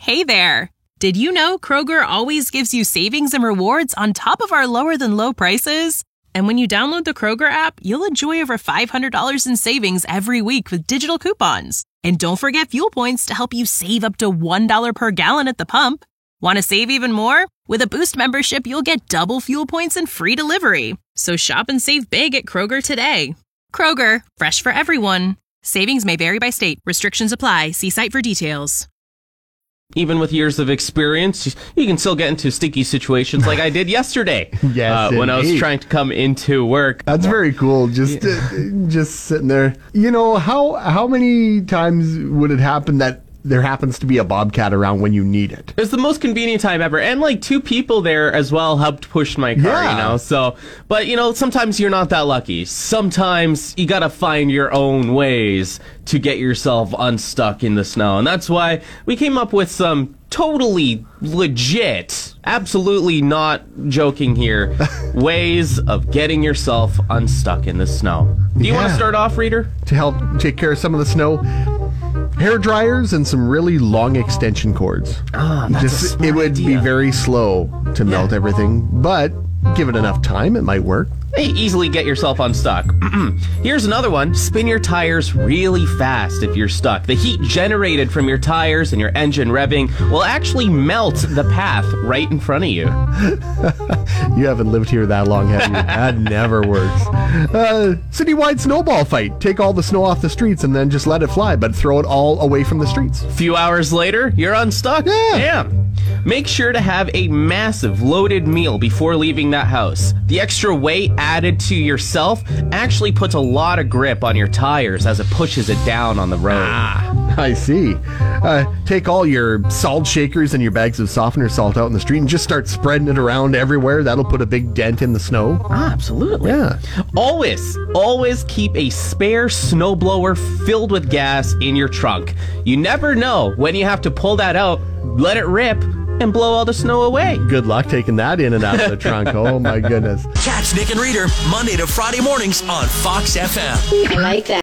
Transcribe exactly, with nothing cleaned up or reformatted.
Hey there! Did you know Kroger always gives you savings and rewards on top of our lower-than-low prices? And when you download the Kroger app, you'll enjoy over five hundred dollars in savings every week with digital coupons. And don't forget fuel points to help you save up to one dollar per gallon at the pump. Want to save even more? With a Boost membership, you'll get double fuel points and free delivery. So shop and save big at Kroger today. Kroger, fresh for everyone. Savings may vary by state. Restrictions apply. See site for details. Even with years of experience, you can still get into sticky situations like I did yesterday. Yes, uh, when I was indeed. trying to come into work. That's very cool. Just uh, just sitting there. You know, how how many times would it happen that there happens to be a bobcat around when you need it? It was the most convenient time ever. And like two people there as well helped push my car, Yeah. you know. So, but you know, sometimes you're not that lucky. Sometimes you gotta find your own ways to get yourself unstuck in the snow. And that's why we came up with some totally legit, absolutely not joking here, ways of getting yourself unstuck in the snow. Do you want to Yeah. start off, Reader? To help take care of some of the snow, hair dryers and some really long extension cords. Ah, that's Just a smart it would be idea. very slow to melt everything, but give it enough time, it might work. Hey, easily get yourself unstuck. Here's another one. Spin your tires really fast if you're stuck. The heat generated from your tires and your engine revving will actually melt the path right in front of you. You haven't lived here that long, have you? That never works. Uh, citywide snowball fight. Take all the snow off the streets and then just let it fly, but throw it all away from the streets. A few hours later, you're unstuck. Yeah. Damn. Make sure to have a massive loaded meal before leaving that house. The extra weight added to yourself actually puts a lot of grip on your tires as it pushes it down on the road. Ah, I see. Uh, take all your salt shakers and your bags of softener salt out in the street and just start spreading it around everywhere. That'll put a big dent in the snow. Ah, absolutely. Yeah. Always, always keep a spare snowblower filled with gas in your trunk. You never know when you have to pull that out, let it rip, and blow all the snow away. Good luck taking that in and out of the trunk. Oh, my goodness. Catch Nick and Reader Monday to Friday mornings on Fox F M. I like that.